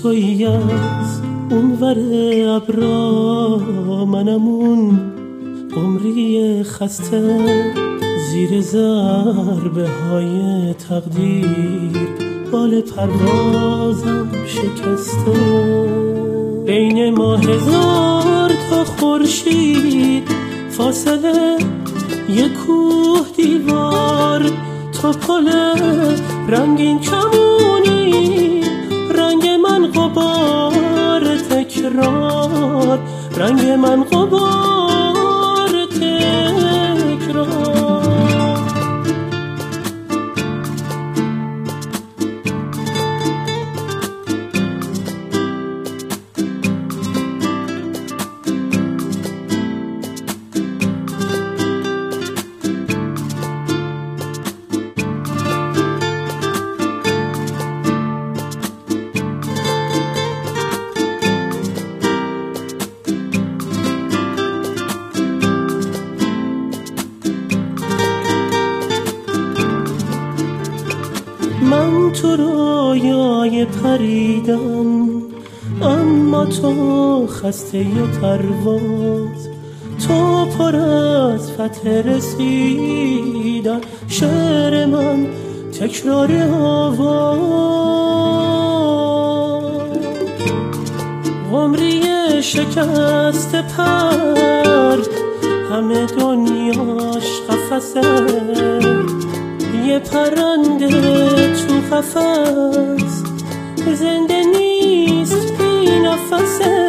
تویی از اونور ابرا، منم اون قمری خسته زیر ضربه های تقدیر، بال پروازم شکسته. بین ما هزار تا خورشید فاصله، یک کوه دیوار، تو پل رنگین کمونی، رنگ من غبار تکرار، رنگ من غبار تکرار. من تو رویای پریدم، اما تو خسته پرواز، تو پر از فتح رسیدن، شعر من تکرار آواز. قمری شکست پر، همه دنیاش قفسه، یه پرنده تو قفس زنده نیست بی نفسه.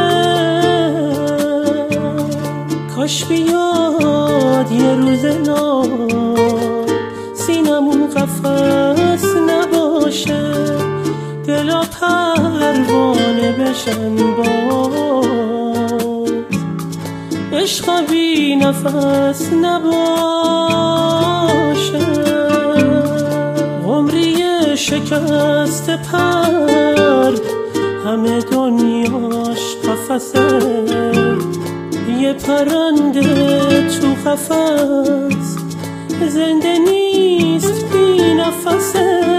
کاش بیاد یه روز نام، سینمون قفس نباشه، دلا پروانه بشن باز، عشقا بی نفس نباشه. قمری شکست پر، همه دنیاش قفسه، یه پرنده تو قفس زنده نیست بی نفسه.